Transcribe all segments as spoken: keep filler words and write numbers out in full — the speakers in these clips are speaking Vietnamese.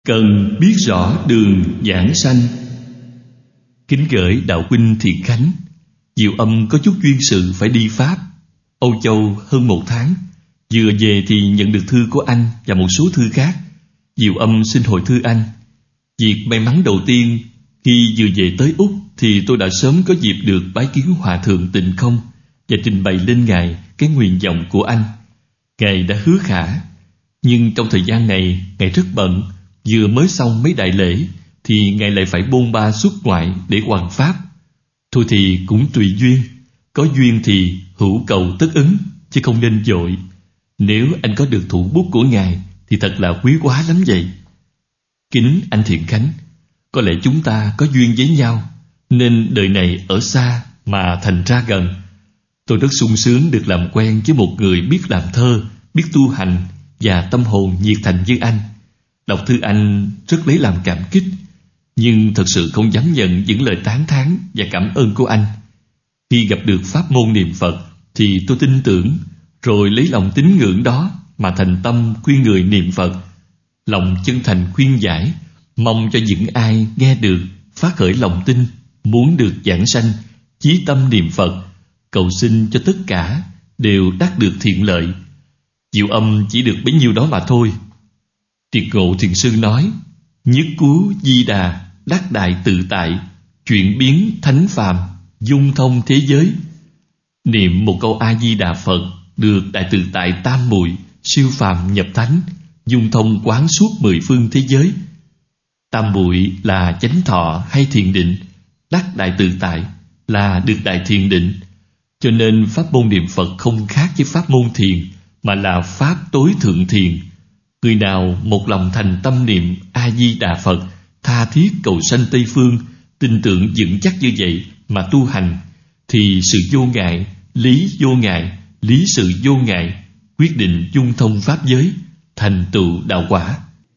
cần biết rõ đường giảng sanh. Kính gửi đạo huynh Thiện Khánh. Diệu Âm có chút duyên sự phải đi Pháp, Âu Châu hơn một tháng. Vừa về thì nhận được thư của anh và một số thư khác. Diệu Âm xin hồi thư anh. Việc may mắn đầu tiên khi vừa về tới Úc thì tôi đã sớm có dịp được bái kiến Hòa thượng Tịnh Không và trình bày lên Ngài cái nguyện vọng của anh. Ngài đã hứa khả, nhưng trong thời gian này Ngài rất bận. Vừa mới xong mấy đại lễ thì Ngài lại phải bôn ba xuất ngoại để hoàn pháp. Thôi thì cũng tùy duyên, có duyên thì hữu cầu tất ứng, chứ không nên vội. Nếu anh có được thủ bút của Ngài thì thật là quý quá lắm vậy. Kính anh Thiện Khánh, có lẽ chúng ta có duyên với nhau, nên đời này ở xa mà thành ra gần. Tôi rất sung sướng được làm quen với một người biết làm thơ, biết tu hành và tâm hồn nhiệt thành như anh. Đọc thư anh rất lấy làm cảm kích, nhưng thật sự không dám nhận những lời tán thán và cảm ơn của anh. Khi gặp được pháp môn niệm Phật thì tôi tin tưởng, rồi lấy lòng tín ngưỡng đó mà thành tâm khuyên người niệm Phật. Lòng chân thành khuyên giải, mong cho những ai nghe được phát khởi lòng tin, muốn được giảng sanh, chí tâm niệm Phật, cầu xin cho tất cả đều đắc được thiện lợi. Diệu Âm chỉ được bấy nhiêu đó mà thôi. Triệt Ngộ Thiền Sư nói: nhất cú Di Đà, đắc đại tự tại, chuyển biến thánh phàm, dung thông thế giới. Niệm một câu A Di Đà Phật được đại tự tại tam muội, siêu phàm nhập thánh, dung thông quán suốt mười phương thế giới. Tam muội là chánh thọ hay thiền định, đắc đại tự tại là được đại thiền định. Cho nên pháp môn niệm Phật không khác với pháp môn thiền, mà là pháp tối thượng thiền. Người nào một lòng thành tâm niệm A Di Đà Phật, tha thiết cầu sanh Tây Phương, tin tưởng vững chắc như vậy mà tu hành, thì sự vô ngại, lý vô ngại, lý sự vô ngại, quyết định dung thông pháp giới, thành tựu đạo quả.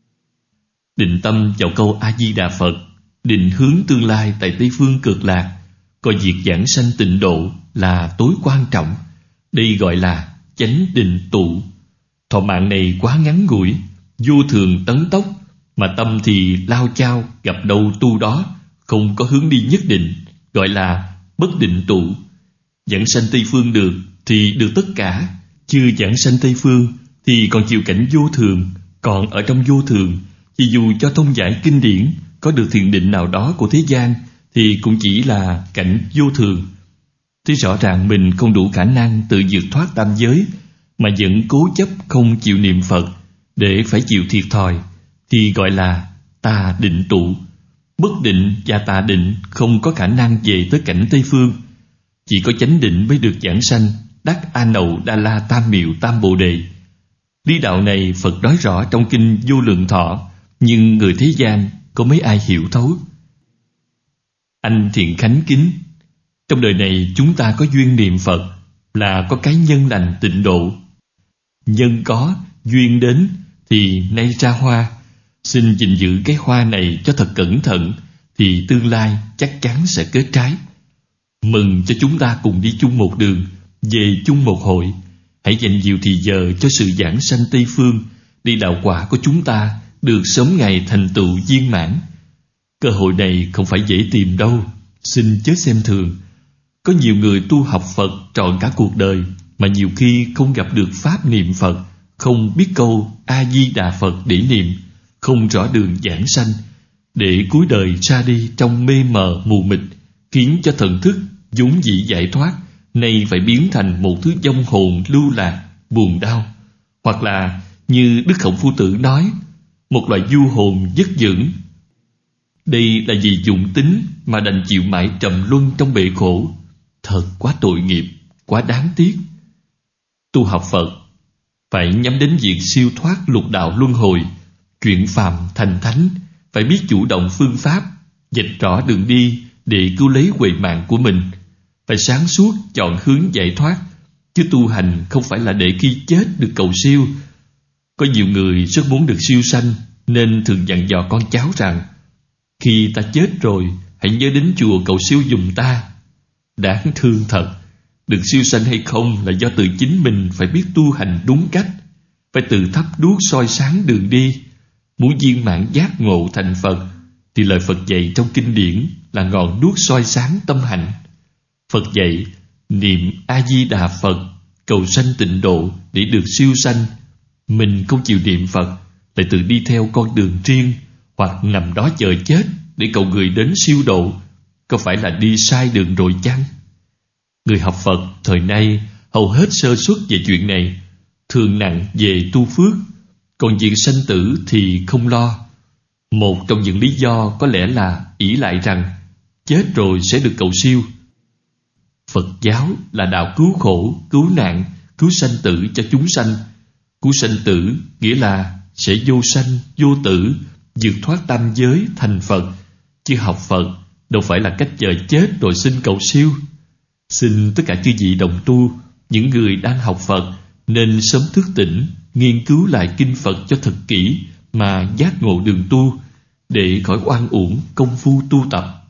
Định tâm vào câu A Di Đà Phật, định hướng tương lai tại Tây Phương Cực Lạc, coi việc giảng sanh tịnh độ là tối quan trọng. Đây gọi là chánh định tụ. Thọ mạng này quá ngắn ngủi, vô thường tấn tốc, mà tâm thì lao chao, gặp đâu tu đó, không có hướng đi nhất định, gọi là bất định tụ. Giảng sanh Tây Phương được thì được tất cả, chưa giảng sanh Tây Phương thì còn chịu cảnh vô thường. Còn ở trong vô thường thì dù cho thông giải kinh điển, có được thiền định nào đó của thế gian, thì cũng chỉ là cảnh vô thường. Thấy rõ ràng mình không đủ khả năng tự vượt thoát tam giới, mà vẫn cố chấp không chịu niệm Phật để phải chịu thiệt thòi, thì gọi là tà định tụ. Bất định và tà định không có khả năng về tới cảnh Tây Phương. Chỉ có chánh định mới được giảng sanh, đắc A Nậu Đa La Tam Miệu Tam Bồ Đề. Lý đạo này Phật nói rõ trong kinh Vô Lượng Thọ, nhưng người thế gian có mấy ai hiểu thấu. Anh Thiện Khánh kính, trong đời này chúng ta có duyên niệm Phật là có cái nhân lành tịnh độ. Nhân có, duyên đến thì nay ra hoa. Xin gìn giữ cái hoa này cho thật cẩn thận, thì tương lai chắc chắn sẽ kết trái. Mừng cho chúng ta cùng đi chung một đường, về chung một hội. Hãy dành nhiều thì giờ cho sự giảng sanh Tây Phương, để đạo quả của chúng ta được sớm ngày thành tựu viên mãn. Cơ hội này không phải dễ tìm đâu, xin chớ xem thường. Có nhiều người tu học Phật trọn cả cuộc đời, mà nhiều khi không gặp được pháp niệm Phật, không biết câu A Di Đà Phật để niệm, không rõ đường giảng sanh, để cuối đời ra đi trong mê mờ mù mịt, khiến cho thần thức vốn dĩ giải thoát nay phải biến thành một thứ vong hồn lưu lạc, buồn đau. Hoặc là như Đức Khổng Phu Tử nói, một loại du hồn dứt dưỡng. Đây là vì dụng tính mà đành chịu mãi trầm luân trong bể khổ. Thật quá tội nghiệp, quá đáng tiếc. Tu học Phật phải nhắm đến việc siêu thoát lục đạo luân hồi, chuyển phàm thành thánh. Phải biết chủ động phương pháp, vạch rõ đường đi để cứu lấy huệ mạng của mình. Phải sáng suốt chọn hướng giải thoát, chứ tu hành không phải là để khi chết được cầu siêu. Có nhiều người rất muốn được siêu sanh, nên thường dặn dò con cháu rằng khi ta chết rồi hãy nhớ đến chùa cầu siêu giùm ta. Đáng thương thật. Được siêu sanh hay không là do tự chính mình phải biết tu hành đúng cách, phải tự thắp đuốc soi sáng đường đi. Muốn viên mãn giác ngộ thành Phật thì lời Phật dạy trong kinh điển là ngọn đuốc soi sáng tâm hạnh. Phật dạy niệm A-di-đà Phật, cầu sanh tịnh độ để được siêu sanh. Mình không chịu niệm Phật, lại tự đi theo con đường riêng, hoặc nằm đó chờ chết để cầu người đến siêu độ, có phải là đi sai đường rồi chăng? Người học Phật thời nay hầu hết sơ suất về chuyện này, thường nặng về tu phước, còn việc sanh tử thì không lo. Một trong những lý do có lẽ là ỷ lại rằng chết rồi sẽ được cầu siêu. Phật giáo là đạo cứu khổ, cứu nạn, cứu sanh tử cho chúng sanh. Cứu sanh tử nghĩa là sẽ vô sanh, vô tử, vượt thoát tam giới thành Phật. Chứ học Phật đâu phải là cách chờ chết rồi xin cầu siêu. Xin tất cả chư vị đồng tu, những người đang học Phật nên sớm thức tỉnh, nghiên cứu lại kinh Phật cho thật kỹ mà giác ngộ đường tu, để khỏi oan uổng công phu tu tập.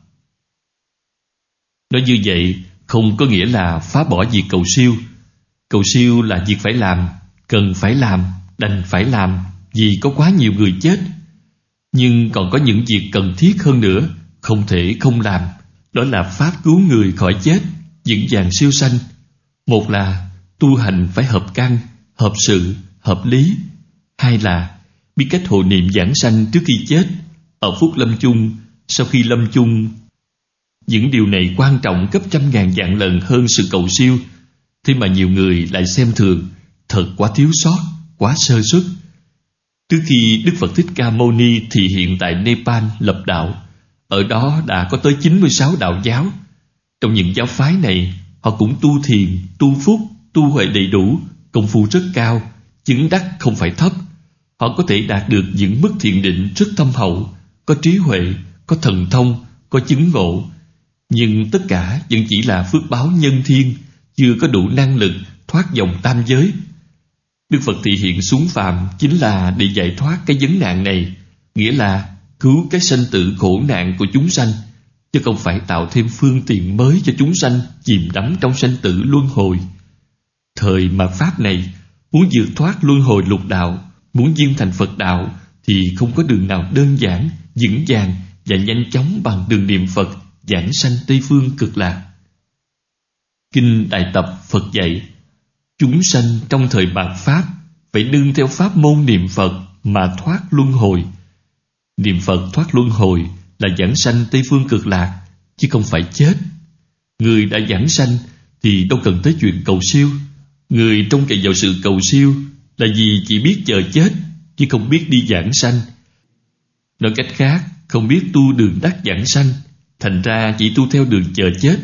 Nói như vậy không có nghĩa là phá bỏ việc cầu siêu. Cầu siêu là việc phải làm, cần phải làm, đành phải làm, vì có quá nhiều người chết. Nhưng còn có những việc cần thiết hơn nữa, không thể không làm. Đó là pháp cứu người khỏi chết, vững vàng siêu sanh. Một là tu hành phải hợp căn, hợp sự, hợp lý. Hai là biết cách hộ niệm giảng sanh trước khi chết, ở phút lâm chung, sau khi lâm chung. Những điều này quan trọng gấp trăm ngàn vạn lần hơn sự cầu siêu. Thế mà nhiều người lại xem thường, thật quá thiếu sót, quá sơ suất. Trước khi Đức Phật Thích Ca Mâu Ni thị hiện tại Nepal lập đạo, ở đó đã có tới chín mươi sáu đạo giáo. Trong những giáo phái này, họ cũng tu thiền, tu phúc, tu huệ đầy đủ, công phu rất cao, chứng đắc không phải thấp. Họ có thể đạt được những mức thiền định rất thâm hậu, có trí huệ, có thần thông, có chứng ngộ. Nhưng tất cả vẫn chỉ là phước báo nhân thiên, chưa có đủ năng lực thoát dòng tam giới. Đức Phật thị hiện xuống phàm chính là để giải thoát cái vấn nạn này, nghĩa là cứu cái sanh tử khổ nạn của chúng sanh, chứ không phải tạo thêm phương tiện mới cho chúng sanh chìm đắm trong sanh tử luân hồi. Thời mạt Pháp này, muốn vượt thoát luân hồi lục đạo, muốn viên thành Phật đạo thì không có đường nào đơn giản, vững vàng và nhanh chóng bằng đường niệm Phật giảng sanh Tây Phương Cực Lạc. Kinh Đại Tập Phật dạy, chúng sanh trong thời mạt Pháp phải nương theo pháp môn niệm Phật mà thoát luân hồi. Niệm Phật thoát luân hồi là giảng sanh Tây Phương Cực Lạc, chứ không phải chết. Người đã giảng sanh thì đâu cần tới chuyện cầu siêu. Người trông cậy vào sự cầu siêu là vì chỉ biết chờ chết, chứ không biết đi giảng sanh. Nói cách khác, không biết tu đường đắc giảng sanh, thành ra chỉ tu theo đường chờ chết.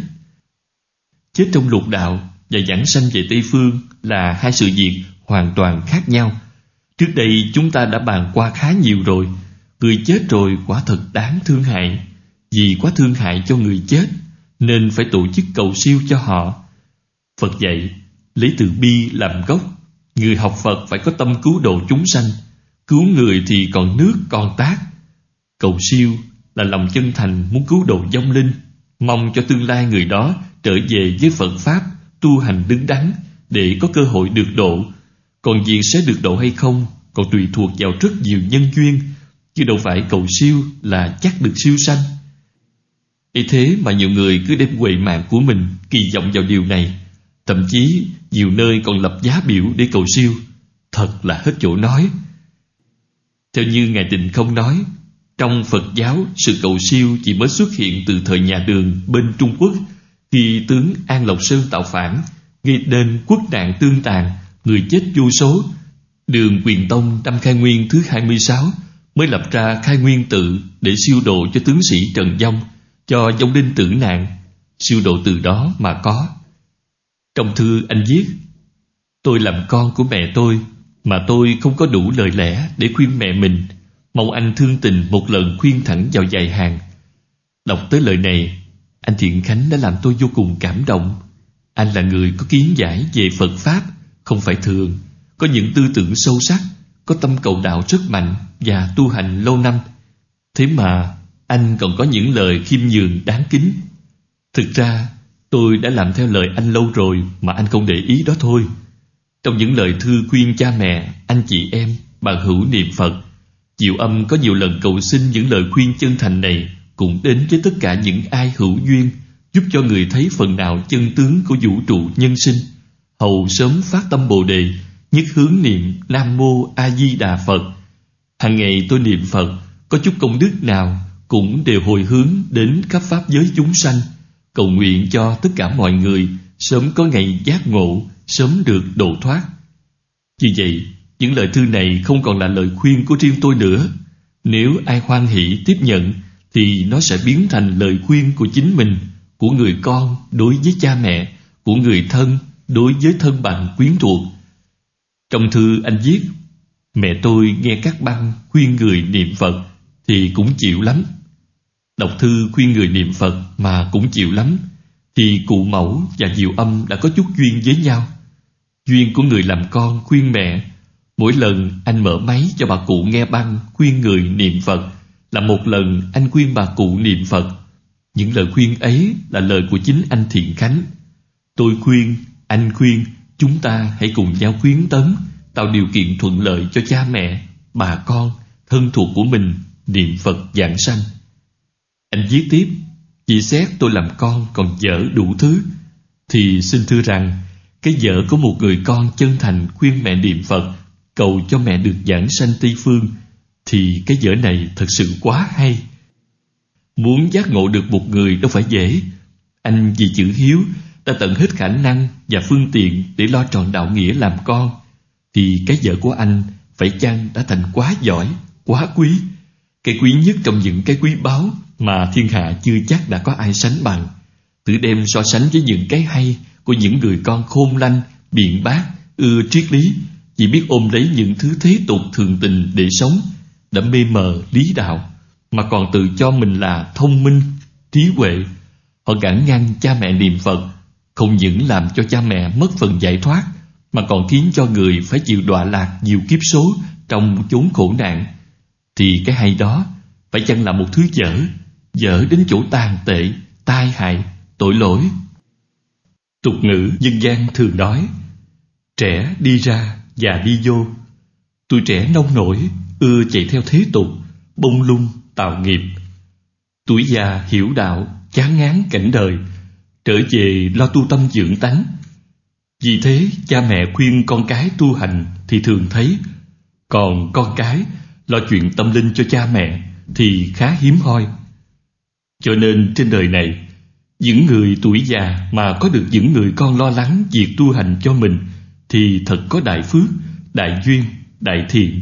Chết trong lục đạo và giảng sanh về Tây Phương là hai sự việc hoàn toàn khác nhau. Trước đây chúng ta đã bàn qua khá nhiều rồi. Người chết rồi quả thật đáng thương hại. Vì quá thương hại cho người chết nên phải tổ chức cầu siêu cho họ. Phật dạy lấy từ bi làm gốc. Người học Phật phải có tâm cứu độ chúng sanh. Cứu người thì còn nước còn tác. Cầu siêu là lòng chân thành muốn cứu độ vong linh, mong cho tương lai người đó trở về với Phật Pháp, tu hành đứng đắn để có cơ hội được độ. Còn việc sẽ được độ hay không còn tùy thuộc vào rất nhiều nhân duyên, chứ đâu phải cầu siêu là chắc được siêu sanh. Vì thế mà nhiều người cứ đem huệ mạng của mình kỳ vọng vào điều này, thậm chí nhiều nơi còn lập giá biểu để cầu siêu. Thật là hết chỗ nói. Theo như Ngài Tịnh Không nói, trong Phật giáo sự cầu siêu chỉ mới xuất hiện từ thời nhà Đường bên Trung Quốc, khi tướng An Lộc Sơn tạo phản, gây nên quốc nạn tương tàn, người chết vô số. Đường Quyền Tông năm Khai Nguyên thứ hai mươi sáu mới lập ra Khai Nguyên tự để siêu độ cho tướng sĩ Trần Vong, cho vong linh tử nạn. Siêu độ từ đó mà có. Trong thư anh viết, tôi làm con của mẹ tôi mà tôi không có đủ lời lẽ để khuyên mẹ mình, mong anh thương tình một lần khuyên thẳng vào vài hàng. Đọc tới lời này, anh Thiện Khánh đã làm tôi vô cùng cảm động. Anh là người có kiến giải về Phật Pháp, không phải thường, có những tư tưởng sâu sắc, có tâm cầu đạo rất mạnh và tu hành lâu năm. Thế mà anh còn có những lời khiêm nhường đáng kính. Thực ra tôi đã làm theo lời anh lâu rồi mà anh không để ý đó thôi. Trong những lời thư khuyên cha mẹ, anh chị em, bạn hữu niệm Phật, Diệu Âm có nhiều lần cầu xin những lời khuyên chân thành này cũng đến với tất cả những ai hữu duyên, giúp cho người thấy phần nào chân tướng của vũ trụ nhân sinh, hầu sớm phát tâm Bồ đề, nhất hướng niệm Nam Mô A Di Đà Phật. Hàng ngày tôi niệm Phật, có chút công đức nào cũng đều hồi hướng đến khắp pháp giới chúng sanh, cầu nguyện cho tất cả mọi người sớm có ngày giác ngộ, sớm được độ thoát. Như vậy, những lời thư này không còn là lời khuyên của riêng tôi nữa. Nếu ai hoan hỷ tiếp nhận thì nó sẽ biến thành lời khuyên của chính mình, của người con đối với cha mẹ, của người thân đối với thân bằng quyến thuộc. Trong thư anh viết, mẹ tôi nghe các băng khuyên người niệm Phật thì cũng chịu lắm. Đọc thư khuyên người niệm Phật mà cũng chịu lắm, thì cụ Mẫu và Diệu Âm đã có chút duyên với nhau. Duyên của người làm con khuyên mẹ. Mỗi lần anh mở máy cho bà cụ nghe băng khuyên người niệm Phật là một lần anh khuyên bà cụ niệm Phật. Những lời khuyên ấy là lời của chính anh Thiện Khánh. Tôi khuyên, anh khuyên, chúng ta hãy cùng nhau khuyến tấn, tạo điều kiện thuận lợi cho cha mẹ, bà con, thân thuộc của mình niệm Phật giảng sanh. Anh viết tiếp, chỉ xét tôi làm con còn dở đủ thứ, thì xin thưa rằng cái dở của một người con chân thành khuyên mẹ niệm Phật, cầu cho mẹ được giảng sanh Tây Phương, thì cái dở này thật sự quá hay. Muốn giác ngộ được một người đâu phải dễ. Anh vì chữ hiếu đã tận hết khả năng và phương tiện để lo tròn đạo nghĩa làm con, thì cái dở của anh phải chăng đã thành quá giỏi, quá quý, cái quý nhất trong những cái quý báu mà thiên hạ chưa chắc đã có ai sánh bằng. Thử đem so sánh với những cái hay của những người con khôn lanh, biện bác, ưa triết lý, chỉ biết ôm lấy những thứ thế tục thường tình để sống, đã mê mờ lý đạo, mà còn tự cho mình là thông minh, trí huệ. Họ cản ngăn cha mẹ niệm Phật, không những làm cho cha mẹ mất phần giải thoát, mà còn khiến cho người phải chịu đọa lạc nhiều kiếp số trong chốn khổ nạn. Thì cái hay đó phải chăng là một thứ dở, dở đến chỗ tàn tệ, tai hại, tội lỗi. Tục ngữ dân gian thường nói, trẻ đi ra, già đi vô. Tuổi trẻ nông nổi, ưa chạy theo thế tục, bông lung tạo nghiệp. Tuổi già hiểu đạo, chán ngán cảnh đời, trở về lo tu tâm dưỡng tánh. Vì thế cha mẹ khuyên con cái tu hành thì thường thấy, còn con cái lo chuyện tâm linh cho cha mẹ thì khá hiếm hoi. Cho nên trên đời này, những người tuổi già mà có được những người con lo lắng việc tu hành cho mình thì thật có đại phước, đại duyên, đại thiện.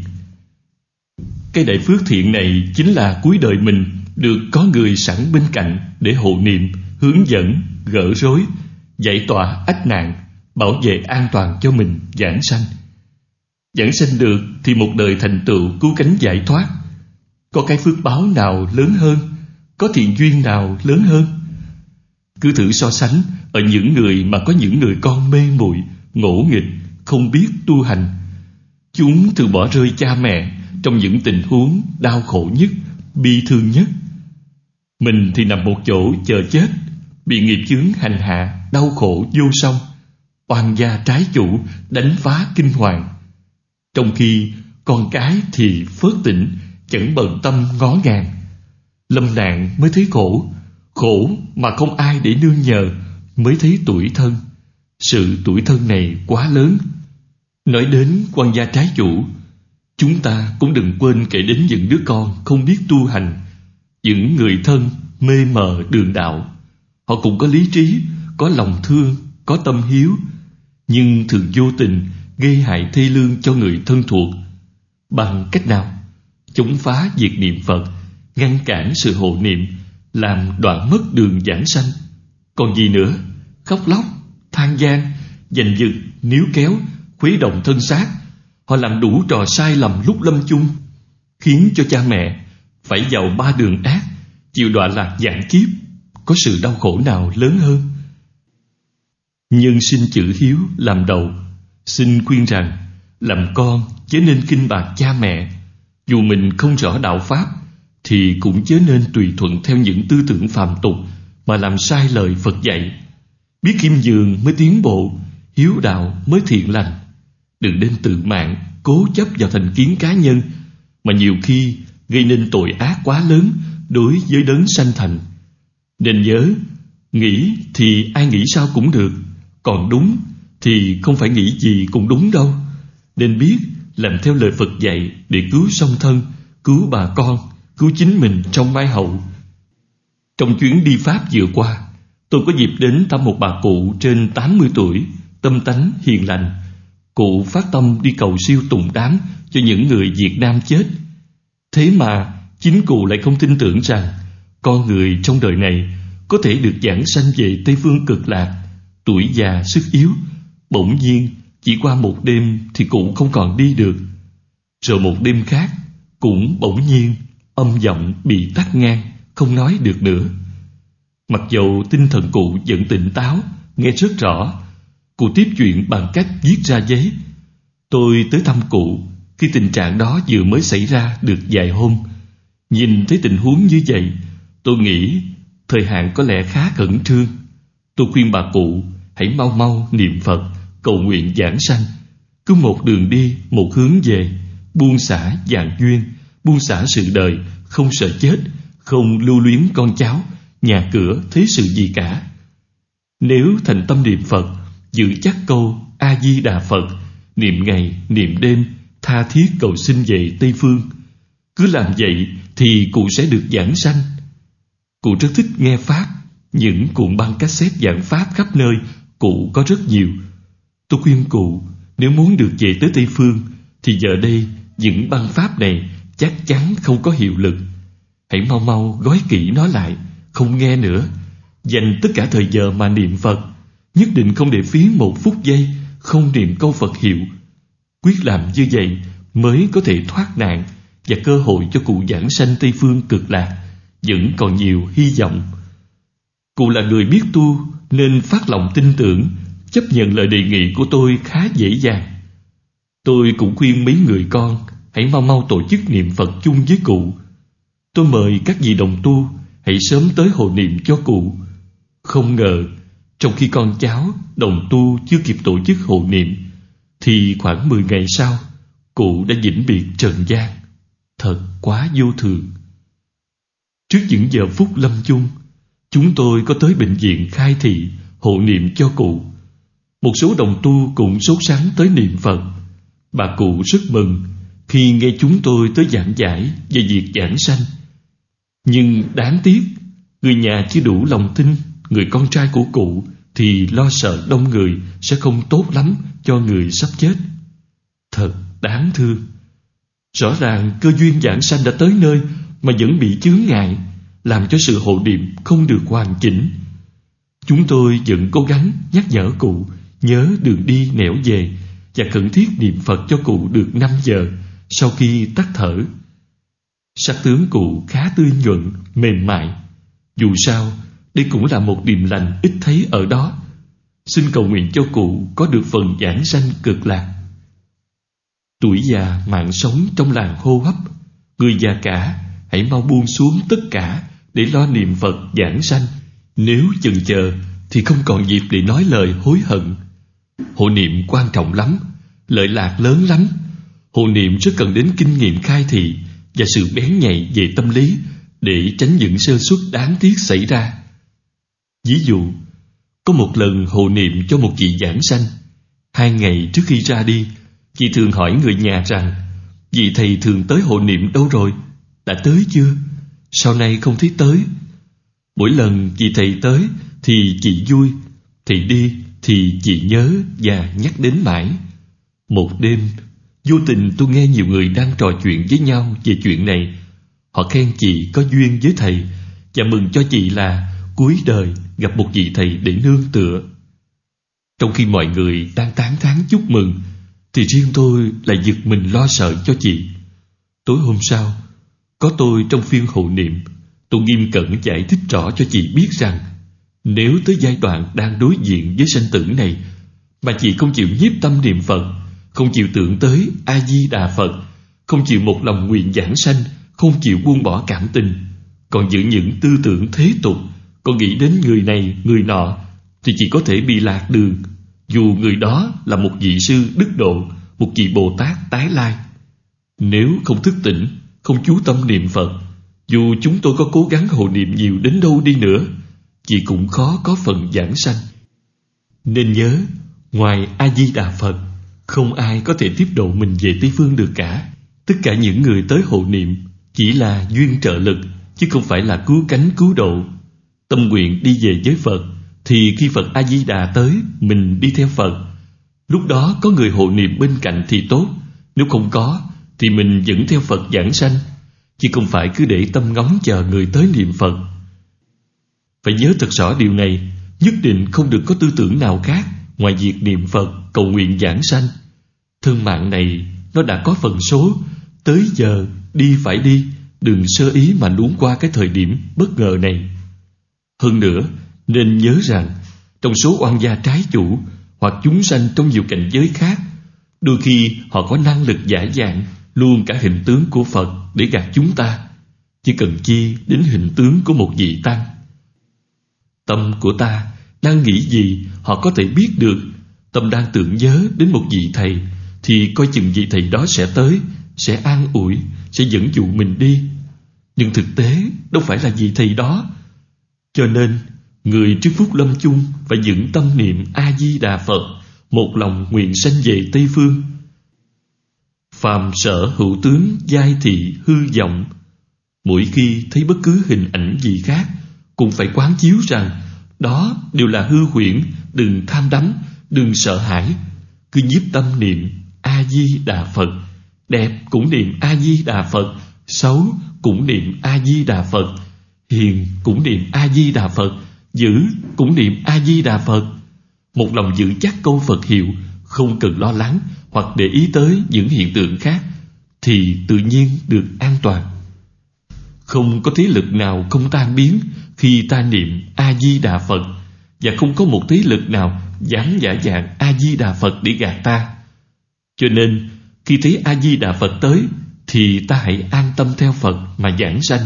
Cái đại phước thiện này chính là cuối đời mình được có người sẵn bên cạnh để hộ niệm, hướng dẫn, gỡ rối, giải tỏa ách nạn, bảo vệ an toàn cho mình giảng sanh. Giảng sanh được thì một đời thành tựu cứu cánh giải thoát. Có cái phước báo nào lớn hơn, có thiện duyên nào lớn hơn? Cứ thử so sánh ở những người mà có những người con mê muội, ngỗ nghịch, không biết tu hành. Chúng thường bỏ rơi cha mẹ trong những tình huống đau khổ nhất, bi thương nhất. Mình thì nằm một chỗ chờ chết, bị nghiệp chướng hành hạ, đau khổ vô song, oan gia trái chủ đánh phá kinh hoàng. Trong khi con cái thì phớt tỉnh, chẳng bận tâm ngó ngàng. Lâm nạn mới thấy khổ, khổ mà không ai để nương nhờ mới thấy tủi thân. Sự tủi thân này quá lớn. Nói đến quan gia trái chủ, chúng ta cũng đừng quên kể đến những đứa con không biết tu hành, những người thân mê mờ đường đạo. Họ cũng có lý trí, có lòng thương, có tâm hiếu, nhưng thường vô tình gây hại thê lương cho người thân thuộc. Bằng cách nào? Chống phá việc niệm Phật, ngăn cản sự hộ niệm, làm đoạn mất đường giảng sanh. Còn gì nữa? Khóc lóc, than gian, giành giật, níu kéo, khuấy động thân xác. Họ làm đủ trò sai lầm lúc lâm chung, khiến cho cha mẹ phải vào ba đường ác, chịu đọa lạc vạn kiếp. Có sự đau khổ nào lớn hơn? Nhân sinh chữ hiếu làm đầu, xin khuyên rằng làm con chớ nên khinh bạc cha mẹ. Dù mình không rõ đạo pháp thì cũng chớ nên tùy thuận theo những tư tưởng phàm tục mà làm sai lời Phật dạy. Biết khiêm nhường mới tiến bộ, hiếu đạo mới thiện lành. Đừng nên tự mạn, cố chấp vào thành kiến cá nhân mà nhiều khi gây nên tội ác quá lớn đối với đấng sanh thành. Nên nhớ, nghĩ thì ai nghĩ sao cũng được, còn đúng thì không phải nghĩ gì cũng đúng đâu. Nên biết làm theo lời Phật dạy để cứu song thân, cứu bà con, cứu chính mình trong mai hậu. Trong chuyến đi Pháp vừa qua, tôi có dịp đến thăm một bà cụ trên tám mươi tuổi, tâm tánh hiền lành. Cụ phát tâm đi cầu siêu tùng đám cho những người Việt Nam chết. Thế mà chính cụ lại không tin tưởng rằng con người trong đời này có thể được giảng sanh về Tây Phương Cực Lạc. Tuổi già sức yếu, bỗng nhiên chỉ qua một đêm thì cụ không còn đi được. Rồi một đêm khác cũng bỗng nhiên âm giọng bị tắc ngang, không nói được nữa. Mặc dầu tinh thần cụ vẫn tỉnh táo, nghe rất rõ, cụ tiếp chuyện bằng cách viết ra giấy. Tôi tới thăm cụ khi tình trạng đó vừa mới xảy ra được vài hôm. Nhìn thấy tình huống như vậy, tôi nghĩ thời hạn có lẽ khá khẩn trương. Tôi khuyên bà cụ hãy mau mau niệm Phật, cầu nguyện giảng sanh. Cứ một đường đi, một hướng về, buông xả vạn duyên, buông xả sự đời, không sợ chết, không lưu luyến con cháu, nhà cửa, thế sự gì cả. Nếu thành tâm niệm Phật, giữ chắc câu A-di-đà Phật, niệm ngày, niệm đêm, tha thiết cầu xin về Tây Phương, cứ làm vậy thì cụ sẽ được giảng sanh. Cụ rất thích nghe Pháp, những cuộn băng cassette giảng Pháp khắp nơi cụ có rất nhiều. Tôi khuyên cụ nếu muốn được về tới Tây Phương thì giờ đây những băng Pháp này chắc chắn không có hiệu lực. Hãy mau mau gói kỹ nó lại, không nghe nữa. Dành tất cả thời giờ mà niệm Phật, nhất định không để phí một phút giây không niệm câu Phật hiệu. Quyết làm như vậy mới có thể thoát nạn, và cơ hội cho cụ giảng sanh Tây Phương Cực Lạc vẫn còn nhiều hy vọng. Cụ là người biết tu nên phát lòng tin tưởng, chấp nhận lời đề nghị của tôi khá dễ dàng. Tôi cũng khuyên mấy người con hãy mau mau tổ chức niệm Phật chung với cụ. Tôi mời các vị đồng tu hãy sớm tới hộ niệm cho cụ. Không ngờ trong khi con cháu đồng tu chưa kịp tổ chức hộ niệm thì khoảng mười ngày sau cụ đã vĩnh biệt trần gian. Thật quá vô thường. Trước những giờ phút lâm chung, chúng tôi có tới bệnh viện khai thị hộ niệm cho cụ. Một số đồng tu cũng sốt sắng tới niệm Phật. Bà cụ rất mừng khi nghe chúng tôi tới giảng giải về việc giảng sanh. Nhưng đáng tiếc, người nhà chưa đủ lòng tin người con trai của cụ thì lo sợ đông người sẽ không tốt lắm cho người sắp chết. Thật đáng thương. Rõ ràng cơ duyên giảng sanh đã tới nơi mà vẫn bị chướng ngại, làm cho sự hộ niệm không được hoàn chỉnh. Chúng tôi vẫn cố gắng nhắc nhở cụ nhớ đường đi nẻo về và khẩn thiết niệm Phật cho cụ được năm giờ sau khi tắt thở. Sắc tướng cụ khá tươi nhuận, mềm mại. Dù sao, đây cũng là một điềm lành ít thấy ở đó. Xin cầu nguyện cho cụ có được phần giảng sanh cực lạc. Tuổi già mạng sống trong làng hô hấp, người già cả hãy mau buông xuống tất cả để lo niệm Phật giảng sanh. Nếu chần chờ thì không còn dịp để nói lời hối hận. Hộ niệm quan trọng lắm, lợi lạc lớn lắm. Hộ niệm rất cần đến kinh nghiệm khai thị và sự bén nhạy về tâm lý để tránh những sơ suất đáng tiếc xảy ra. Ví dụ, có một lần hộ niệm cho một vị giảng sanh. Hai ngày trước khi ra đi, chị thường hỏi người nhà rằng: vị thầy thường tới hộ niệm đâu rồi? Đã tới chưa? Sau này không thấy tới. Mỗi lần vị thầy tới thì chị vui, thầy đi thì chị nhớ và nhắc đến mãi. Một đêm, vô tình tôi nghe nhiều người đang trò chuyện với nhau về chuyện này. Họ khen chị có duyên với thầy và mừng cho chị là cuối đời gặp một vị thầy để nương tựa. Trong khi mọi người đang tán thán chúc mừng thì riêng tôi lại giật mình lo sợ cho chị. Tối hôm sau, có tôi trong phiên hộ niệm. Tôi nghiêm cẩn giải thích rõ cho chị biết rằng nếu tới giai đoạn đang đối diện với sanh tử này mà chị không chịu nhiếp tâm niệm Phật, không chịu tưởng tới A-di-đà Phật, không chịu một lòng nguyện giảng sanh, không chịu buông bỏ cảm tình, còn giữ những tư tưởng thế tục, còn nghĩ đến người này người nọ, thì chỉ có thể bị lạc đường, dù người đó là một vị sư đức độ, một vị Bồ Tát tái lai. Nếu không thức tỉnh, không chú tâm niệm Phật, dù chúng tôi có cố gắng hộ niệm nhiều đến đâu đi nữa, chị cũng khó có phần giảng sanh. Nên nhớ, ngoài A-di-đà Phật, không ai có thể tiếp độ mình về Tây Phương được cả. Tất cả những người tới hộ niệm chỉ là duyên trợ lực, chứ không phải là cứu cánh cứu độ. Tâm nguyện đi về với Phật, thì khi Phật A-di-đà tới, mình đi theo Phật. Lúc đó có người hộ niệm bên cạnh thì tốt, nếu không có thì mình vẫn theo Phật giảng sanh, chứ không phải cứ để tâm ngóng chờ người tới niệm Phật. Phải nhớ thật rõ điều này, nhất định không được có tư tưởng nào khác ngoài việc niệm Phật, cầu nguyện giảng sanh. Thân mạng này nó đã có phần số, tới giờ đi phải đi, đừng sơ ý mà nuốt qua cái thời điểm bất ngờ này. Hơn nữa, nên nhớ rằng trong số oan gia trái chủ hoặc chúng sanh trong nhiều cảnh giới khác, đôi khi họ có năng lực giả dạng luôn cả hình tướng của Phật để gạt chúng ta, chỉ cần chi đến hình tướng của một vị tăng. Tâm của ta đang nghĩ gì họ có thể biết được. Tâm đang tưởng nhớ đến một vị thầy, thì coi chừng vị thầy đó sẽ tới, sẽ an ủi, sẽ dẫn dụ mình đi. Nhưng thực tế đâu phải là vị thầy đó. Cho nên người trước phút lâm chung phải vững tâm niệm A-di-đà Phật, một lòng nguyện sanh về Tây Phương. Phàm sở hữu tướng giai thị hư vọng. Mỗi khi thấy bất cứ hình ảnh gì khác, cũng phải quán chiếu rằng đó đều là hư huyễn. Đừng tham đắm, đừng sợ hãi, cứ nhiếp tâm niệm A-di-đà Phật. Đẹp cũng niệm A-di-đà Phật, xấu cũng niệm A-di-đà Phật, hiền cũng niệm A-di-đà Phật, dữ cũng niệm A-di-đà Phật. Một lòng giữ chắc câu Phật hiệu, không cần lo lắng hoặc để ý tới những hiện tượng khác, thì tự nhiên được an toàn. Không có thế lực nào không tan biến khi ta niệm A-di-đà Phật, và không có một thế lực nào dám giả dạng A-di-đà Phật để gạt ta. Cho nên khi thấy A-di-đà Phật tới, thì ta hãy an tâm theo Phật mà giảng sanh.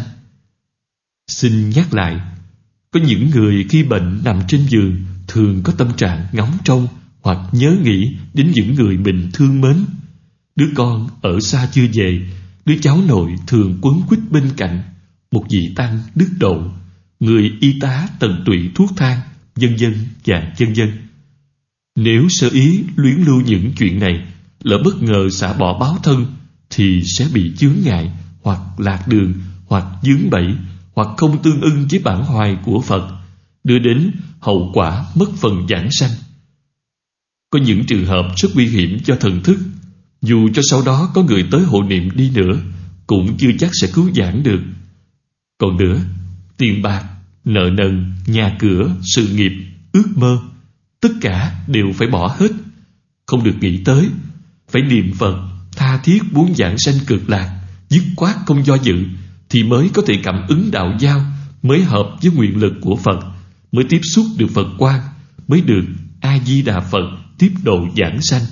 Xin nhắc lại, có những người khi bệnh nằm trên giường thường có tâm trạng ngóng trông hoặc nhớ nghĩ đến những người mình thương mến. Đứa con ở xa chưa về, đứa cháu nội thường quấn quýt bên cạnh, một vị tăng đức độ, người y tá tận tụy thuốc thang, vân vân và vân vân. Nếu sơ ý luyến lưu những chuyện này, lỡ bất ngờ xả bỏ báo thân, thì sẽ bị chướng ngại, hoặc lạc đường, hoặc vướng bẫy, hoặc không tương ưng với bản hoài của Phật, đưa đến hậu quả mất phần giảng sanh. Có những trường hợp rất nguy hiểm cho thần thức, dù cho sau đó có người tới hộ niệm đi nữa, cũng chưa chắc sẽ cứu giảng được. Còn nữa, tiền bạc, nợ nần, nhà cửa, sự nghiệp, ước mơ, tất cả đều phải bỏ hết, không được nghĩ tới. Phải niệm Phật, tha thiết muốn giảng sanh cực lạc, dứt khoát không do dự, thì mới có thể cảm ứng đạo giao, mới hợp với nguyện lực của Phật, mới tiếp xúc được Phật quang, mới được A-di-đà Phật tiếp độ giảng sanh.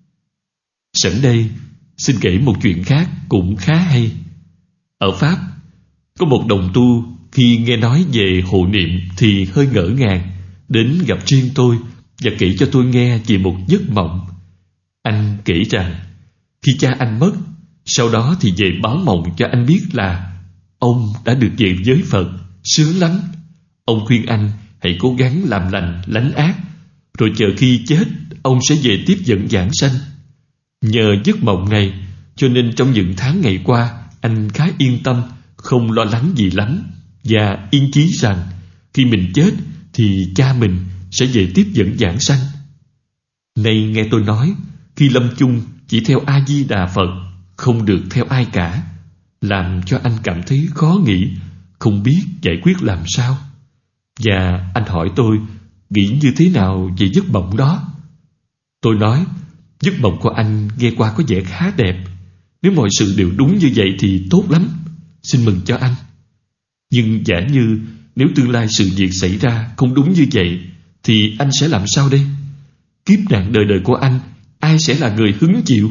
Sẵn đây, xin kể một chuyện khác cũng khá hay. Ở Pháp, có một đồng tu khi nghe nói về hộ niệm thì hơi ngỡ ngàng, đến gặp riêng tôi và kể cho tôi nghe về một giấc mộng. Anh kể rằng khi cha anh mất, sau đó thì về báo mộng cho anh biết là ông đã được về với Phật, sướng lắm. Ông khuyên anh hãy cố gắng làm lành lánh ác, rồi chờ khi chết ông sẽ về tiếp dẫn giảng sanh. Nhờ giấc mộng này cho nên trong những tháng ngày qua anh khá yên tâm, không lo lắng gì lắm, và yên chí rằng khi mình chết thì cha mình sẽ về tiếp dẫn giảng sanh. Nay nghe tôi nói, khi lâm chung chỉ theo A-di-đà Phật, không được theo ai cả, làm cho anh cảm thấy khó nghĩ, không biết giải quyết làm sao. Và anh hỏi tôi nghĩ như thế nào về giấc mộng đó. Tôi nói, giấc mộng của anh nghe qua có vẻ khá đẹp. Nếu mọi sự đều đúng như vậy thì tốt lắm, xin mừng cho anh. Nhưng giả như nếu tương lai sự việc xảy ra không đúng như vậy, thì anh sẽ làm sao đây? Kiếp nạn đời đời của anh, ai sẽ là người hứng chịu?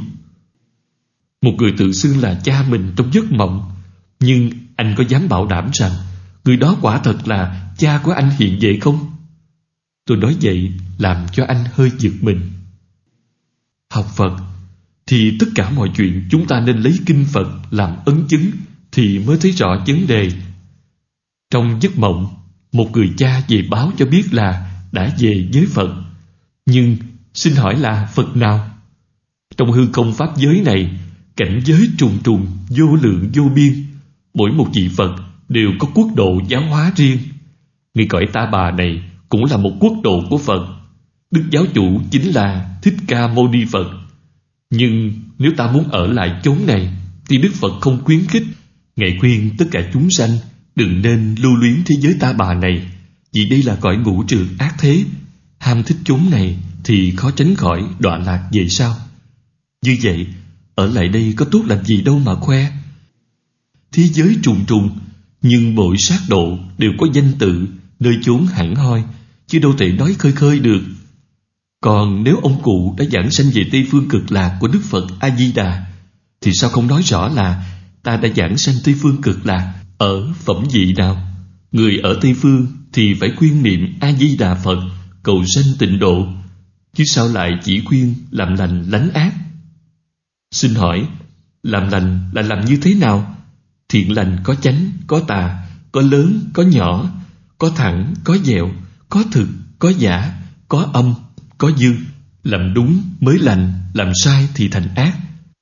Một người tự xưng là cha mình trong giấc mộng, nhưng anh có dám bảo đảm rằng người đó quả thật là cha của anh hiện về không? Tôi nói vậy làm cho anh hơi giật mình. Học Phật thì tất cả mọi chuyện chúng ta nên lấy kinh Phật làm ấn chứng thì mới thấy rõ vấn đề. Trong giấc mộng, một người cha về báo cho biết là đã về với Phật. Nhưng xin hỏi là Phật nào? Trong hư không pháp giới này, cảnh giới trùng trùng, vô lượng vô biên, mỗi một vị Phật đều có quốc độ giáo hóa riêng. Người cõi Ta Bà này cũng là một quốc độ của Phật. Đức giáo chủ chính là Thích Ca Mâu Ni Phật. Nhưng nếu ta muốn ở lại chốn này thì Đức Phật không khuyến khích. Ngài khuyên tất cả chúng sanh đừng nên lưu luyến thế giới Ta Bà này, vì đây là cõi ngũ trược ác thế. Ham thích chốn này thì khó tránh khỏi đọa lạc về sau. Như vậy, ở lại đây có tốt làm gì đâu mà khoe. Thế giới trùng trùng, nhưng bội sát độ đều có danh tự, nơi chốn hẳn hoi, chứ đâu thể nói khơi khơi được. Còn nếu ông cụ đã giảng sanh về Tây Phương Cực Lạc của Đức Phật A-di-đà, thì sao không nói rõ là ta đã giảng sanh Tây Phương Cực Lạc ở phẩm vị nào? Người ở Tây Phương thì phải khuyên niệm A-di-đà Phật, cầu sanh tịnh độ, chứ sao lại chỉ khuyên làm lành lánh ác? Xin hỏi, làm lành là làm như thế nào? Thiện lành có chánh, có tà, có lớn, có nhỏ, có thẳng, có dẹo, có thực, có giả, có âm, có dương. Làm đúng mới lành, làm sai thì thành ác.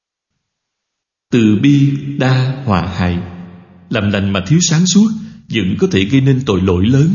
Từ bi, đa, hòa hại. Làm lành mà thiếu sáng suốt vẫn có thể gây nên tội lỗi lớn.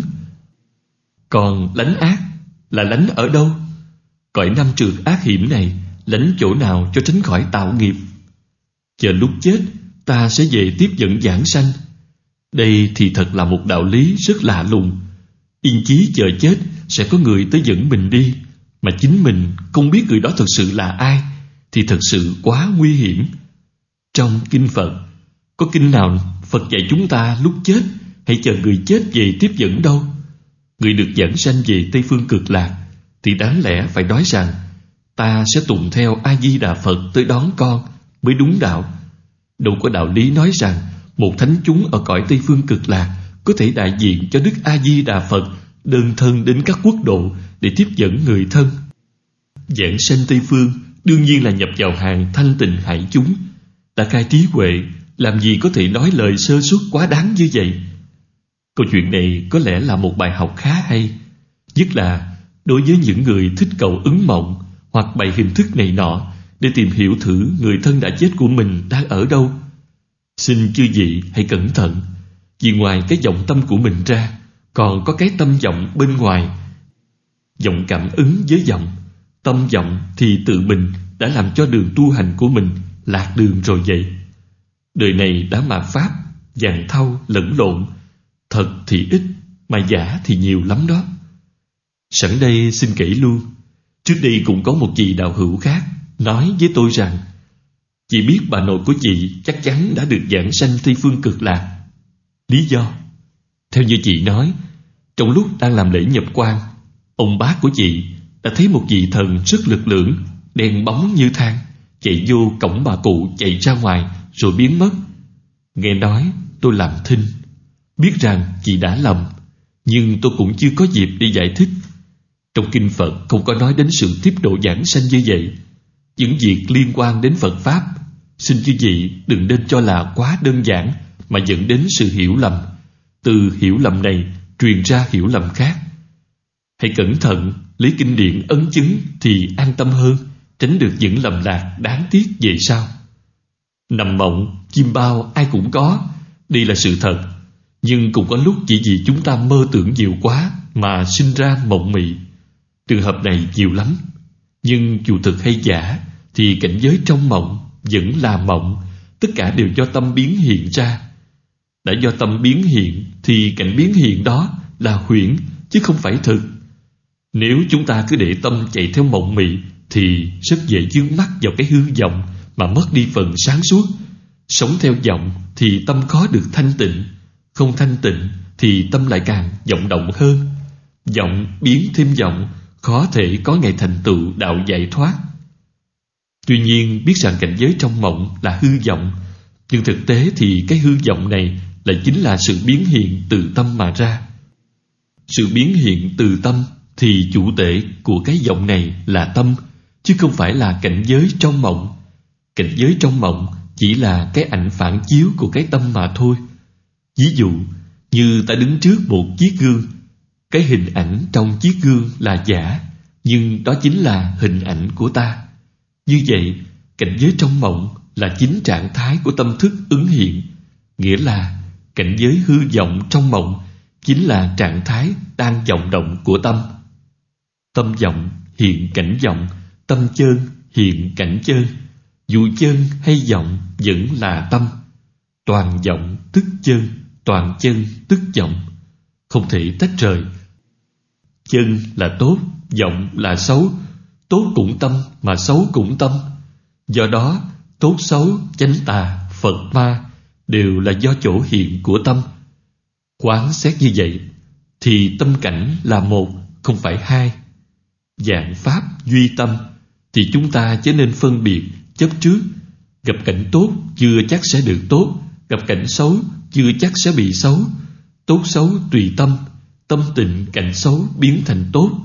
Còn lánh ác là lánh ở đâu? Cõi năm trược ác hiểm này lánh chỗ nào cho tránh khỏi tạo nghiệp? Chờ lúc chết ta sẽ về tiếp dẫn giảng sanh. Đây thì thật là một đạo lý rất lạ lùng. Yên chí chờ chết sẽ có người tới dẫn mình đi, mà chính mình không biết người đó thực sự là ai, thì thật sự quá nguy hiểm. Trong kinh Phật có kinh nào Phật dạy chúng ta lúc chết hãy chờ người chết về tiếp dẫn đâu? Người được giảng sanh về Tây Phương Cực Lạc thì đáng lẽ phải nói rằng ta sẽ tụng theo A-di-đà Phật tới đón con mới đúng đạo. Đâu có đạo lý nói rằng một thánh chúng ở cõi Tây Phương Cực Lạc có thể đại diện cho Đức A-di-đà Phật đơn thân đến các quốc độ để tiếp dẫn người thân. Giảng sanh Tây Phương đương nhiên là nhập vào hàng thanh tịnh hải chúng. Đã khai trí huệ, làm gì có thể nói lời sơ suất quá đáng như vậy? Câu chuyện này có lẽ là một bài học khá hay, nhất là đối với những người thích cầu ứng mộng hoặc bày hình thức này nọ để tìm hiểu thử người thân đã chết của mình đang ở đâu. Xin chư vị hãy cẩn thận, vì ngoài cái vọng tâm của mình ra còn có cái tâm vọng bên ngoài. Vọng cảm ứng với vọng, tâm vọng thì tự mình đã làm cho đường tu hành của mình lạc đường rồi vậy. Đời này đã mạt pháp, vàng thau lẫn lộn, thật thì ít mà giả thì nhiều lắm đó. Sẵn đây xin kể luôn, trước đây cũng có một vị đạo hữu khác nói với tôi rằng chị biết bà nội của chị chắc chắn đã được giảng sanh Tây Phương Cực Lạc. Lý do? Theo như chị nói, trong lúc đang làm lễ nhập quan, ông bác của chị đã thấy một vị thần rất lực lưỡng, đen bóng như than, chạy vô cổng bà cụ chạy ra ngoài rồi biến mất. Nghe nói tôi làm thinh, biết rằng chị đã lầm, nhưng tôi cũng chưa có dịp để giải thích. Trong kinh Phật không có nói đến sự tiếp độ giảng sanh như vậy. Những việc liên quan đến Phật Pháp, xin chư vị đừng nên cho là quá đơn giản mà dẫn đến sự hiểu lầm. Từ hiểu lầm này truyền ra hiểu lầm khác. Hãy cẩn thận lấy kinh điển ấn chứng thì an tâm hơn, tránh được những lầm lạc đáng tiếc về sau. Nằm mộng, chim bao ai cũng có, đây là sự thật. Nhưng cũng có lúc chỉ vì chúng ta mơ tưởng nhiều quá mà sinh ra mộng mị. Trường hợp này nhiều lắm. Nhưng dù thực hay giả thì cảnh giới trong mộng vẫn là mộng, tất cả đều do tâm biến hiện ra. Đã do tâm biến hiện thì cảnh biến hiện đó là huyễn chứ không phải thực. Nếu chúng ta cứ để tâm chạy theo mộng mị thì rất dễ vướng mắc vào cái hư vọng mà mất đi phần sáng suốt. Sống theo vọng thì tâm khó được thanh tịnh, không thanh tịnh thì tâm lại càng vọng động hơn. Vọng biến thêm vọng, khó thể có ngày thành tựu đạo giải thoát. Tuy nhiên biết rằng cảnh giới trong mộng là hư vọng, nhưng thực tế thì cái hư vọng này lại chính là sự biến hiện từ tâm mà ra. Sự biến hiện từ tâm thì chủ tể của cái vọng này là tâm, chứ không phải là cảnh giới trong mộng. Cảnh giới trong mộng chỉ là cái ảnh phản chiếu của cái tâm mà thôi. Ví dụ như ta đứng trước một chiếc gương, cái hình ảnh trong chiếc gương là giả, nhưng đó chính là hình ảnh của ta. Như vậy, cảnh giới trong mộng là chính trạng thái của tâm thức ứng hiện, nghĩa là cảnh giới hư vọng trong mộng chính là trạng thái đang vọng động của tâm. Tâm vọng hiện cảnh vọng, tâm chơn hiện cảnh chơn. Dù chơn hay vọng vẫn là tâm. Toàn vọng tức chơn, toàn chơn tức vọng, không thể tách rời. Chơn là tốt, vọng là xấu. Tốt cũng tâm mà xấu cũng tâm. Do đó, tốt xấu, chánh tà, Phật ma đều là do chỗ hiện của tâm. Quán xét như vậy thì tâm cảnh là một, không phải hai. Dạng pháp duy tâm thì chúng ta chớ nên phân biệt chấp trước. Gặp cảnh tốt chưa chắc sẽ được tốt, gặp cảnh xấu chưa chắc sẽ bị xấu. Tốt xấu tùy tâm, tâm tịnh cảnh xấu biến thành tốt,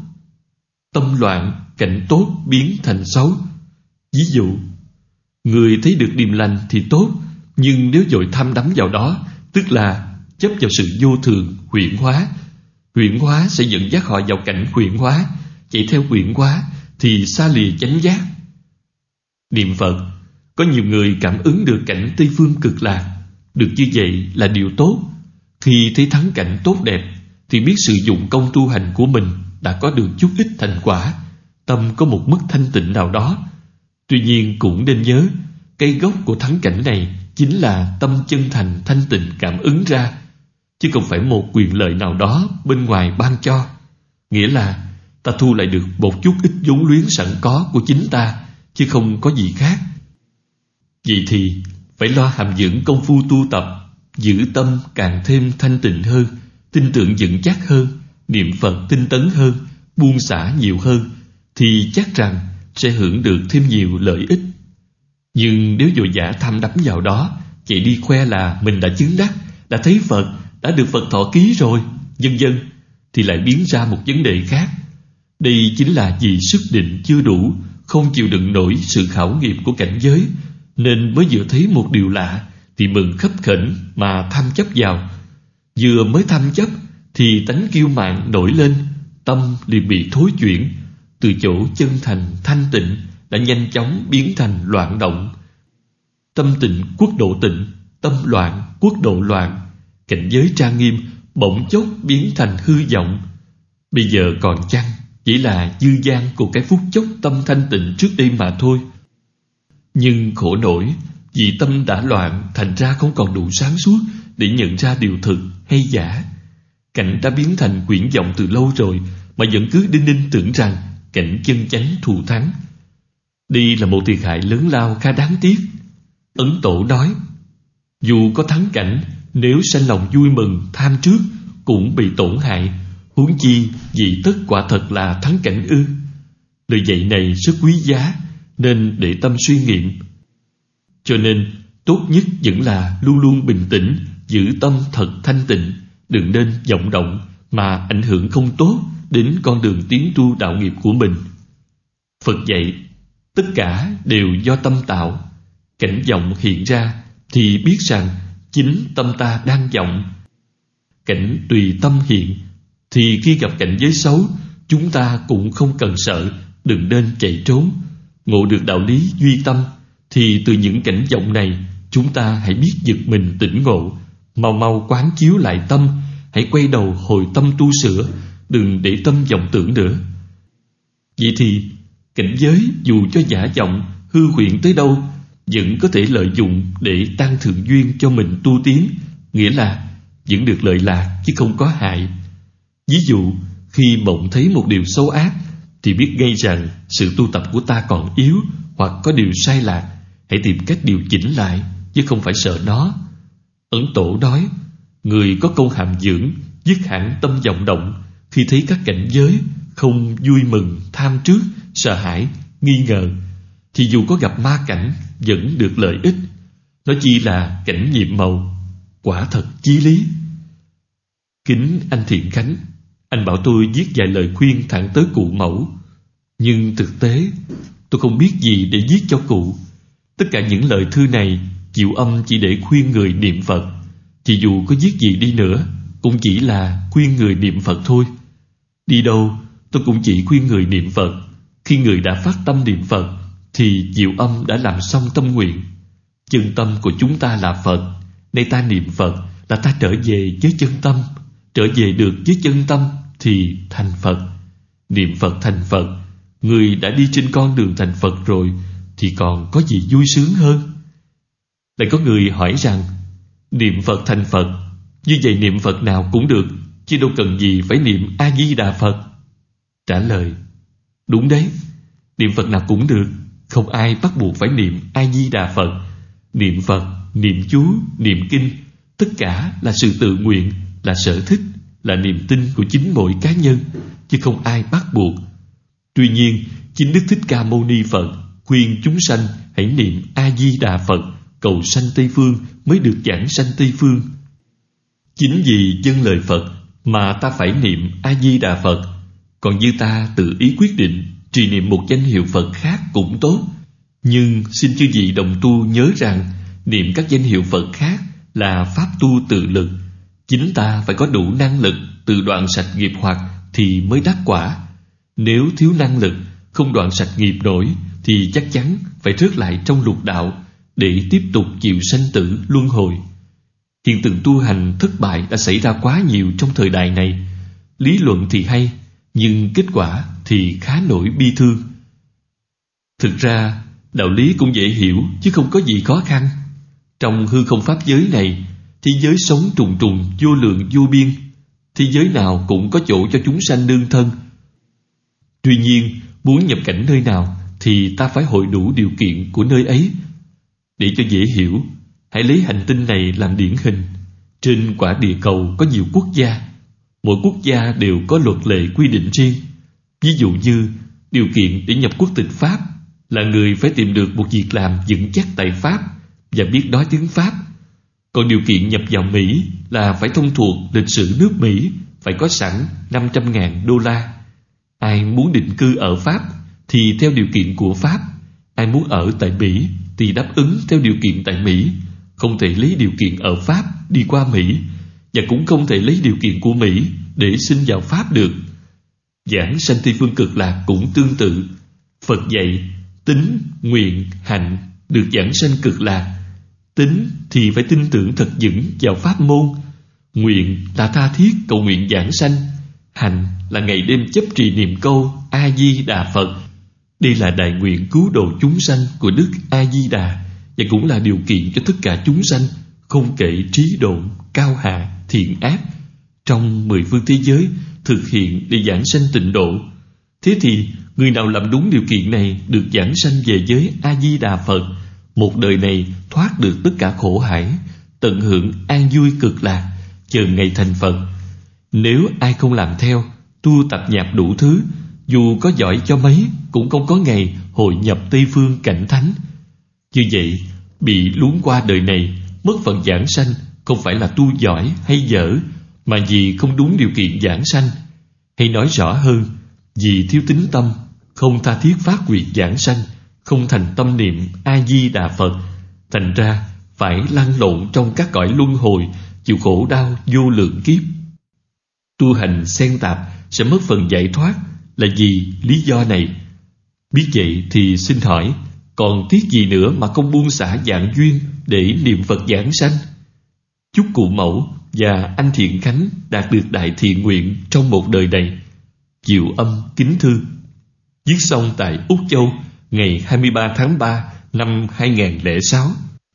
tâm loạn cảnh tốt biến thành xấu. Ví dụ, người thấy được điềm lành thì tốt, nhưng nếu vội tham đắm vào đó, tức là chấp vào sự vô thường, huyễn hóa. Huyễn hóa sẽ dẫn dắt họ vào cảnh huyễn hóa, chạy theo huyễn hóa thì xa lìa chánh giác. Niệm Phật, có nhiều người cảm ứng được cảnh Tây Phương cực lạc. Được như vậy là điều tốt. Khi thấy thắng cảnh tốt đẹp thì biết sử dụng công tu hành của mình đã có được chút ít thành quả, tâm có một mức thanh tịnh nào đó. Tuy nhiên cũng nên nhớ, cây gốc của thắng cảnh này chính là tâm chân thành thanh tịnh cảm ứng ra, chứ không phải một quyền lợi nào đó bên ngoài ban cho. Nghĩa là ta thu lại được một chút ít vốn liếng sẵn có của chính ta, chứ không có gì khác. Vậy thì phải lo hàm dưỡng công phu tu tập, giữ tâm càng thêm thanh tịnh hơn, tin tưởng vững chắc hơn, niệm Phật tinh tấn hơn, buông xả nhiều hơn, thì chắc rằng sẽ hưởng được thêm nhiều lợi ích. Nhưng nếu vội vã tham đắm vào đó, chạy đi khoe là mình đã chứng đắc, đã thấy Phật, đã được Phật thọ ký rồi, vân vân, thì lại biến ra một vấn đề khác. Đây chính là vì sức định chưa đủ, không chịu đựng nổi sự khảo nghiệm của cảnh giới, nên mới vừa thấy một điều lạ thì mừng khấp khểnh mà tham chấp vào. Vừa mới tham chấp thì tánh kiêu mạn nổi lên, tâm liền bị thối chuyển, từ chỗ chân thành thanh tịnh đã nhanh chóng biến thành loạn động. Tâm tịnh quốc độ tịnh, tâm loạn quốc độ loạn. Cảnh giới trang nghiêm bỗng chốc biến thành hư vọng. Bây giờ còn chăng chỉ là dư gian của cái phút chốc tâm thanh tịnh trước đây mà thôi. Nhưng khổ nổi, vì tâm đã loạn thành ra không còn đủ sáng suốt để nhận ra điều thực hay giả. Cảnh đã biến thành quyển vọng từ lâu rồi mà vẫn cứ đinh ninh tưởng rằng cảnh chân chánh thù thắng. Đây là một thiệt hại lớn lao khá đáng tiếc. Ấn Tổ nói, dù có thắng cảnh, nếu sanh lòng vui mừng tham trước cũng bị tổn hại, huống chi vì tất quả thật là thắng cảnh ư. Lời dạy này rất quý giá, nên để tâm suy nghiệm. Cho nên tốt nhất vẫn là luôn luôn bình tĩnh, giữ tâm thật thanh tịnh, đừng nên vọng động mà ảnh hưởng không tốt đến con đường tiến tu đạo nghiệp của mình. Phật dạy, tất cả đều do tâm tạo. Cảnh vọng hiện ra thì biết rằng chính tâm ta đang vọng. Cảnh tùy tâm hiện thì khi gặp cảnh giới xấu, chúng ta cũng không cần sợ, đừng nên chạy trốn. Ngộ được đạo lý duy tâm thì từ những cảnh vọng này chúng ta hãy biết giật mình tỉnh ngộ, mau mau quán chiếu lại tâm, hãy quay đầu hồi tâm tu sửa, đừng để tâm vọng tưởng nữa. Vậy thì cảnh giới dù cho giả vọng hư huyễn tới đâu vẫn có thể lợi dụng để tăng thượng duyên cho mình tu tiến, nghĩa là vẫn được lợi lạc chứ không có hại. Ví dụ khi mộng thấy một điều xấu ác thì biết ngay rằng sự tu tập của ta còn yếu hoặc có điều sai lạc, hãy tìm cách điều chỉnh lại chứ không phải sợ nó. Ấn Tổ nói, người có công hàm dưỡng dứt hẳn tâm vọng động khi thấy các cảnh giới không vui mừng, tham trước, sợ hãi, nghi ngờ, thì dù có gặp ma cảnh vẫn được lợi ích. Nó chỉ là cảnh nhiệm màu, quả thật chí lý. Kính anh Thiện Khánh, anh bảo tôi viết vài lời khuyên thẳng tới cụ mẫu, nhưng thực tế tôi không biết gì để viết cho cụ. Tất cả những lời thư này Diệu Âm chỉ để khuyên người niệm Phật. Thì dù có viết gì đi nữa cũng chỉ là khuyên người niệm Phật thôi. Đi đâu tôi cũng chỉ khuyên người niệm Phật. Khi người đã phát tâm niệm Phật thì Diệu Âm đã làm xong tâm nguyện. Chân tâm của chúng ta là Phật. Nay ta niệm Phật là ta trở về với chân tâm. Trở về được với chân tâm thì thành Phật. Niệm Phật thành Phật. Người đã đi trên con đường thành Phật rồi thì còn có gì vui sướng hơn. Lại có người hỏi rằng niệm Phật thành Phật, như vậy niệm Phật nào cũng được, chứ đâu cần gì phải niệm A-di-đà Phật. Trả lời: đúng đấy, niệm Phật nào cũng được, không ai bắt buộc phải niệm A-di-đà Phật. Niệm Phật, niệm chú, niệm kinh, tất cả là sự tự nguyện, là sở thích, là niềm tin của chính mỗi cá nhân, chứ không ai bắt buộc. Tuy nhiên, chính Đức Thích Ca Mâu Ni Phật khuyên chúng sanh hãy niệm A-di-đà Phật, cầu sanh Tây Phương mới được giảng sanh Tây Phương. Chính vì vâng lời Phật mà ta phải niệm A-di-đà Phật. Còn như ta tự ý quyết định trì niệm một danh hiệu Phật khác cũng tốt. Nhưng xin chư vị đồng tu nhớ rằng niệm các danh hiệu Phật khác là pháp tu tự lực. Chính ta phải có đủ năng lực tự đoạn sạch nghiệp hoặc thì mới đắc quả. Nếu thiếu năng lực, không đoạn sạch nghiệp nổi thì chắc chắn phải rớt lại trong lục đạo để tiếp tục chịu sanh tử luân hồi. Hiện tượng tu hành thất bại đã xảy ra quá nhiều trong thời đại này. Lý luận thì hay, nhưng kết quả thì khá nỗi bi thương. Thực ra, đạo lý cũng dễ hiểu chứ không có gì khó khăn. Trong hư không pháp giới này, thế giới sống trùng trùng vô lượng vô biên. Thế giới nào cũng có chỗ cho chúng sanh nương thân. Tuy nhiên, muốn nhập cảnh nơi nào thì ta phải hội đủ điều kiện của nơi ấy. Để cho dễ hiểu, hãy lấy hành tinh này làm điển hình. Trên quả địa cầu có nhiều quốc gia. Mỗi quốc gia đều có luật lệ quy định riêng. Ví dụ như, điều kiện để nhập quốc tịch Pháp là người phải tìm được một việc làm vững chắc tại Pháp và biết nói tiếng Pháp. Còn điều kiện nhập vào Mỹ là phải thông thuộc lịch sử nước Mỹ, phải có sẵn năm trăm ngàn đô la. Ai muốn định cư ở Pháp thì theo điều kiện của Pháp. Ai muốn ở tại Mỹ thì đáp ứng theo điều kiện tại Mỹ. Không thể lấy điều kiện ở Pháp đi qua Mỹ, và cũng không thể lấy điều kiện của Mỹ để xin vào Pháp được. Giảng sanh Tây Phương Cực Lạc cũng tương tự. Phật dạy tín, nguyện, hạnh được giảng sanh Cực Lạc. Tín thì phải tin tưởng thật vững vào pháp môn. Nguyện là tha thiết cầu nguyện giảng sanh. Hạnh là ngày đêm chấp trì niệm câu A-di-đà Phật. Đây là đại nguyện cứu độ chúng sanh của Đức A-di-đà, và cũng là điều kiện cho tất cả chúng sanh, không kể trí độn, cao hạ, thiện ác, trong mười phương thế giới thực hiện để giảng sanh tịnh độ. Thế thì người nào làm đúng điều kiện này được giảng sanh về giới A-di-đà Phật, một đời này thoát được tất cả khổ hải, tận hưởng an vui cực lạc, chờ ngày thành Phật. Nếu ai không làm theo, tu tập nhạp đủ thứ, dù có giỏi cho mấy cũng không có ngày hội nhập Tây Phương cảnh thánh. Như vậy, bị luống qua đời này, mất phần giảng sanh không phải là tu giỏi hay dở, mà vì không đúng điều kiện giảng sanh. Hay nói rõ hơn, vì thiếu tín tâm, không tha thiết phát nguyện giảng sanh, không thành tâm niệm A-di-đà Phật, thành ra phải lăn lộn trong các cõi luân hồi, chịu khổ đau vô lượng kiếp. Tu hành xen tạp sẽ mất phần giải thoát là vì lý do này. Biết vậy thì xin hỏi, còn tiếc gì nữa mà không buông xả dạng duyên để niệm Phật giảng sanh? Chúc cụ mẫu và anh Thiện Khánh đạt được đại thiện nguyện trong một đời này. Diệu Âm kính thư. Viết xong tại Úc Châu ngày hai mươi ba tháng ba năm hai nghìn không trăm lẻ sáu.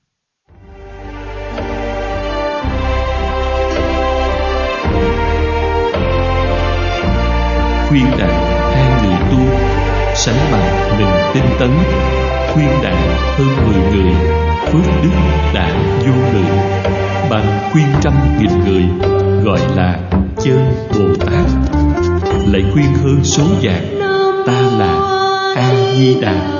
Khuyên đàn hai người tu, sánh bằng lần tinh tấn. Khuyên đàn hơn mười người, phước đức đã vô lượng. Bằng khuyên trăm nghìn người, gọi là chân Bồ Tát. Lại khuyên hơn số vạn, ta là A Di Đà.